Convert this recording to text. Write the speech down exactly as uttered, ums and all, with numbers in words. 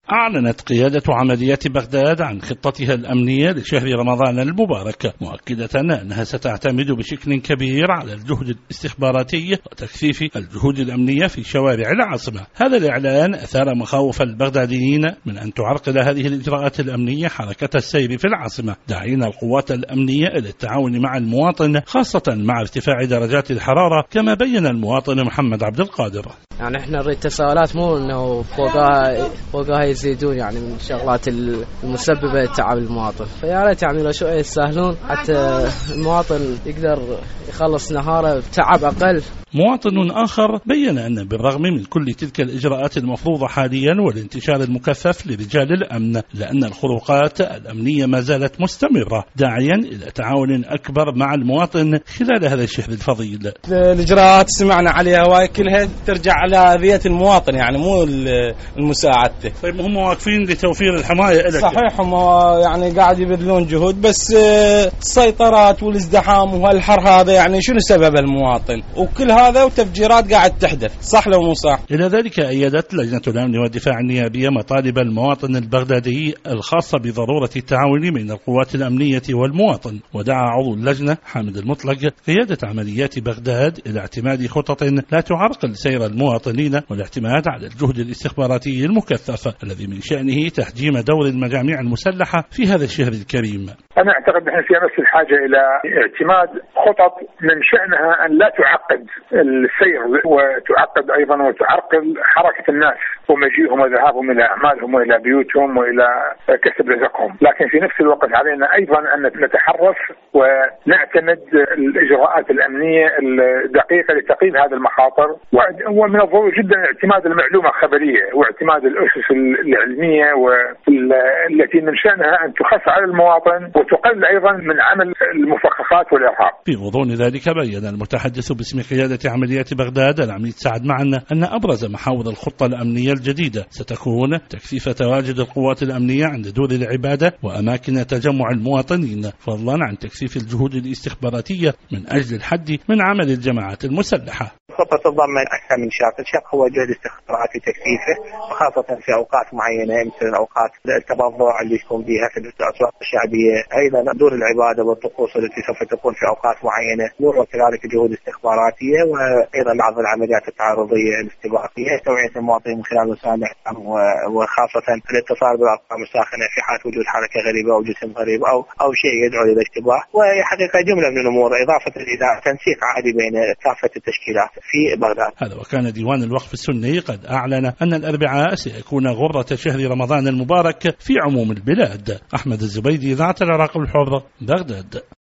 أعلنت قيادة عمليات بغداد عن خطتها الأمنية لشهر رمضان المبارك، مؤكدة أنها ستعتمد بشكل كبير على الجهد الاستخباراتي وتكثيف الجهود الأمنية في شوارع العاصمة. هذا الإعلان أثار مخاوف البغداديين من أن تعرقل هذه الإجراءات الأمنية حركة السير في العاصمة، داعين القوات الأمنية إلى التعاون مع المواطن، خاصة مع ارتفاع درجات الحرارة، كما بين المواطن محمد عبد القادر. يعني احنا نريد تساؤلات، مو انه فوقها فوقها يزيدون يعني من الشغلات المسببه لتعب المواطن، فيا ريت يعني لو شويه يسهلون حتى المواطن يقدر يخلص نهاره بتعب اقل. مواطن آخر بين أن بالرغم من كل تلك الإجراءات المفروضة حاليا والانتشار المكثف لرجال الأمن، لأن الخروقات الأمنية ما زالت مستمرة، داعيا إلى تعاون أكبر مع المواطن خلال هذا الشهر الفضيل. الإجراءات سمعنا عليها وهي كلها ترجع على ذية المواطن، يعني مو المساعدة. طيب هم واقفين لتوفير الحماية لك؟ صحيح، هم يعني قاعد يبذلون جهود، بس السيطرات والازدحام وهالحر هذا يعني شنو سبب المواطن، وكل هذا وتفجيرات قاعد تحدث، صح لو مو صح. إلى ذلك أيدت لجنة الأمن والدفاع النيابية مطالب المواطن البغدادي الخاصة بضرورة التعاون بين القوات الأمنية والمواطن، ودعا عضو اللجنة حامد المطلق قيادة عمليات بغداد إلى اعتماد خطط لا تعرقل سير المواطنين، والاعتماد على الجهد الاستخباراتي المكثف الذي من شأنه تحجيم دور المجاميع المسلحة في هذا الشهر الكريم. أنا أعتقد نحن في أمس الحاجة إلى اعتماد خطط من شأنها أن لا تعقد السير وتعقد أيضا وتعرقل حركة الناس ومجيئهم وذهابهم إلى أعمالهم وإلى بيوتهم وإلى كسب رزقهم، لكن في نفس الوقت علينا أيضا أن نتحرص ونعتمد الإجراءات الأمنية الدقيقة لتقييد هذه المخاطر، ومن الضروري جدا اعتماد المعلومة الخبرية واعتماد الأسس العلمية والتي من شأنها أن تخف على المواطن وتقلل أيضا من عمل المفخخات والإرهاب. في غضون ذلك بين المتحدث باسم قيادة عمليات بغداد العميد سعد معن أن أبرز محاور الخطة الأمنية الجديدة ستكون تكثيف تواجد القوات الأمنية عند دور العبادة وأماكن تجمع المواطنين، فضلا عن تكثيف الجهود الاستخباراتية من أجل الحد من عمل الجماعات المسلحة. الخطة تتضمن أكثر من شق، الشق هو جهد استخباراتي تكثيفه، وخاصة في أوقات معينة مثل أوقات التبضع اللي يكون فيها في الأسواق الشعبية، أيضا دور العبادة والطقوس التي سوف تكون في أوقات معينة، وكذلك جهود استخباراتية، وأيضا بعض العمليات التعرضية الاستباقية، توعية المواطنين من خلال وسائل الإعلام، وخاصة الاتصال بالأرقام الساخنة في حال وجود حركة غريبة أو جسم غريب أو أو شيء يدعو للاشتباه، وحقيقة جملة من الأمور، إضافة إلى تنسيق عادي بين كافة التشكيلات في بغداد. هذا وكان ديوان الوقف السني قد أعلن أن الأربعاء سيكون غرة شهر رمضان المبارك في عموم البلاد. أحمد الزبيدي، إذاعة العراق الحر، بغداد.